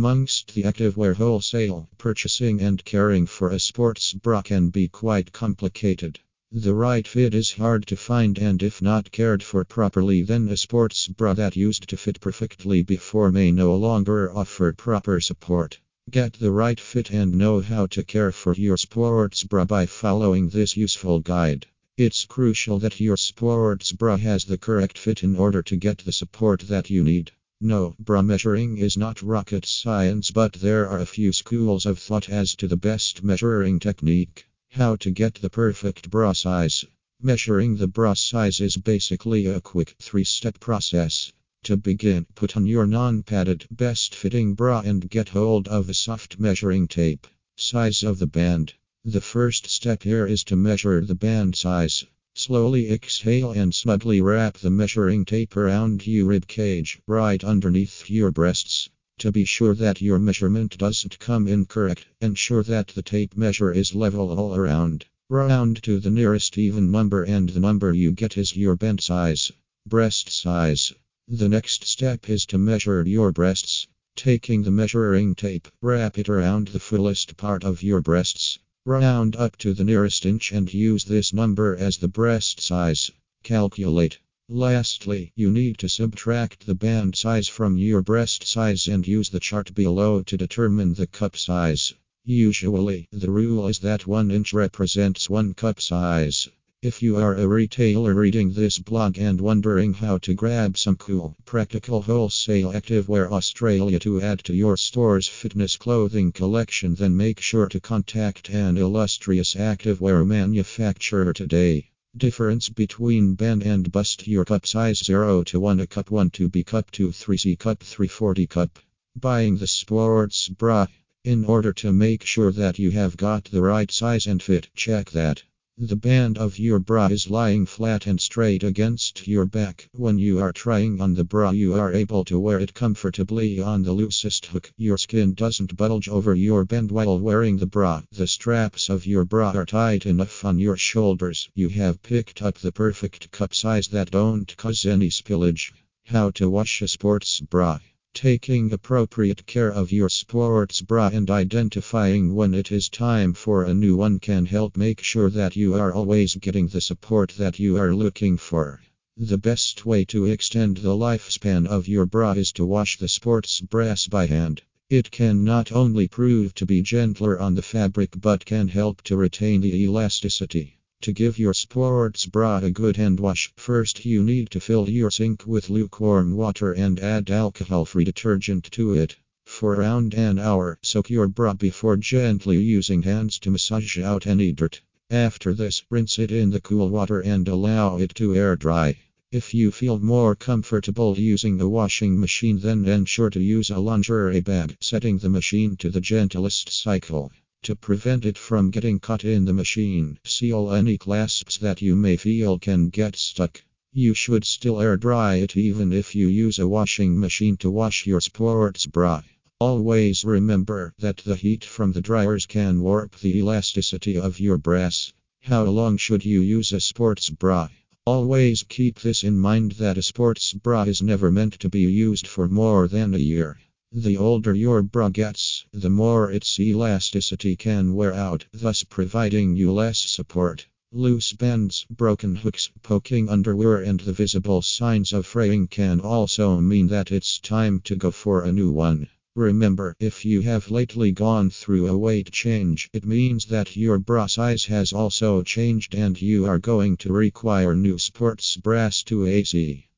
Amongst the activewear wholesale, purchasing and caring for a sports bra can be quite complicated. The right fit is hard to find, and if not cared for properly, then a sports bra that used to fit perfectly before may no longer offer proper support. Get the right fit and know how to care for your sports bra by following this useful guide. It's crucial that your sports bra has the correct fit in order to get the support that you need. No, bra measuring is not rocket science, but there are a few schools of thought as to the best measuring technique. How to get the perfect bra size. Measuring the bra size is basically a quick 3-step process. To begin, put on your non-padded, best-fitting bra and get hold of a soft measuring tape. Size of the band. The first step here is to measure the band size. Slowly exhale and snugly wrap the measuring tape around your rib cage, right underneath your breasts. To be sure that your measurement doesn't come incorrect, ensure that the tape measure is level all around. Round to the nearest even number, and the number you get is your band size. Breast size. The next step is to measure your breasts. Taking the measuring tape, wrap it around the fullest part of your breasts. Round up to the nearest inch and use this number as the breast size. Calculate. Lastly, you need to subtract the band size from your breast size and use the chart below to determine the cup size. Usually, the rule is that 1 inch represents 1 cup size. If you are a retailer reading this blog and wondering how to grab some cool, practical wholesale activewear Australia to add to your store's fitness clothing collection, then make sure to contact an illustrious activewear manufacturer today. Difference between band and bust: your cup size 0 to 1 A cup 1 to B cup 2 3 C cup 3 40 cup. Buying the sports bra. In order to make sure that you have got the right size and fit, check that the band of your bra is lying flat and straight against your back. When you are trying on the bra, you are able to wear it comfortably on the loosest hook. Your skin doesn't bulge over your band while wearing the bra. The straps of your bra are tight enough on your shoulders. You have picked up the perfect cup size that don't cause any spillage. How to wash a sports bra. Taking appropriate care of your sports bra and identifying when it is time for a new one can help make sure that you are always getting the support that you are looking for. The best way to extend the lifespan of your bra is to wash the sports bra by hand. It can not only prove to be gentler on the fabric but can help to retain the elasticity. To give your sports bra a good hand wash, first you need to fill your sink with lukewarm water and add alcohol-free detergent to it. For around an hour, soak your bra before gently using hands to massage out any dirt. After this, rinse it in the cool water and allow it to air dry. If you feel more comfortable using a washing machine, then ensure to use a lingerie bag, setting the machine to the gentlest cycle. To prevent it from getting caught in the machine, seal any clasps that you may feel can get stuck. You should still air dry it even if you use a washing machine to wash your sports bra. Always remember that the heat from the dryers can warp the elasticity of your bras. How long should you use a sports bra? Always keep this in mind that a sports bra is never meant to be used for more than a year. The older your bra gets, the more its elasticity can wear out, thus providing you less support. Loose bands, broken hooks, poking underwear, and the visible signs of fraying can also mean that it's time to go for a new one. Remember, if you have lately gone through a weight change, it means that your bra size has also changed and you are going to require new sports bras to AC.